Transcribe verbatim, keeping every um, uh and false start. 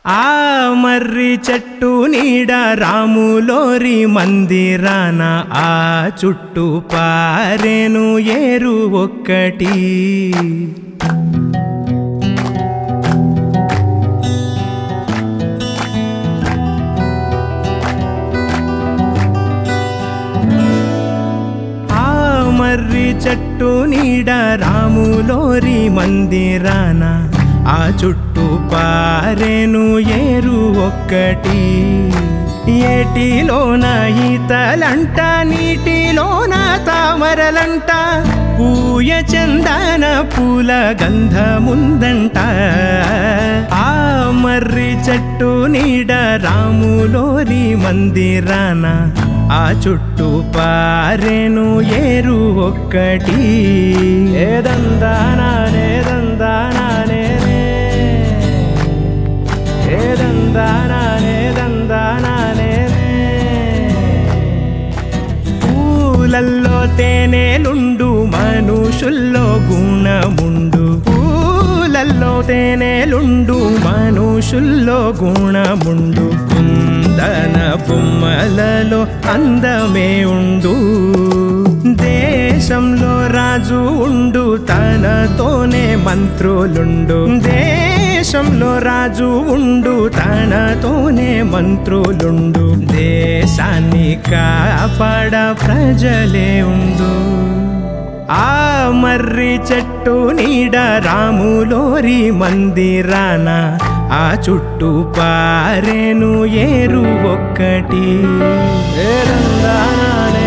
ఆ మర్రి చెట్టు నీడ రాములోరి మందిరాన ఆ చుట్టూ పారేను ఏరు ఒక్కటి. ఆ మర్రి చెట్టు నీడ రాములోరి మందిరాన ఆ చుట్టూ పారేను ఏరు ఒక్కటి. ఏటిలోన ఈతలంట నీటిలోన తామరలంట పూయ చందన పూల గంధముందంట. ఆ మర్రి చెట్టు నీడ రాములోరి మందిరాన ఆ చుట్టూ పారేను ఏరు ఒక్కటి. ఏదందానానే దందానానే ఏదందానానే దందానానే. పూలల్లో తేనెలుండు మనుషుల్లో గుణముండు. పూలల్లో తేనెలుండు మనుషుల్లో గుణముండు. కుందన బొమ్మలలో అందమే ఉండు. దేశంలో రాజు ఉండు తనతోనే మంత్రులుండు. దేశంలో రాజు ఉండు తనతోనే మంత్రులుండు. దేశాన్ని కాపాడ ప్రజలే ఉండు. ఆ మర్రి చెట్టు నీడ రాములోరి మందిరాన ఆ చుట్టూ పారేను ఏరు ఒక్కటి. ఏరందానానే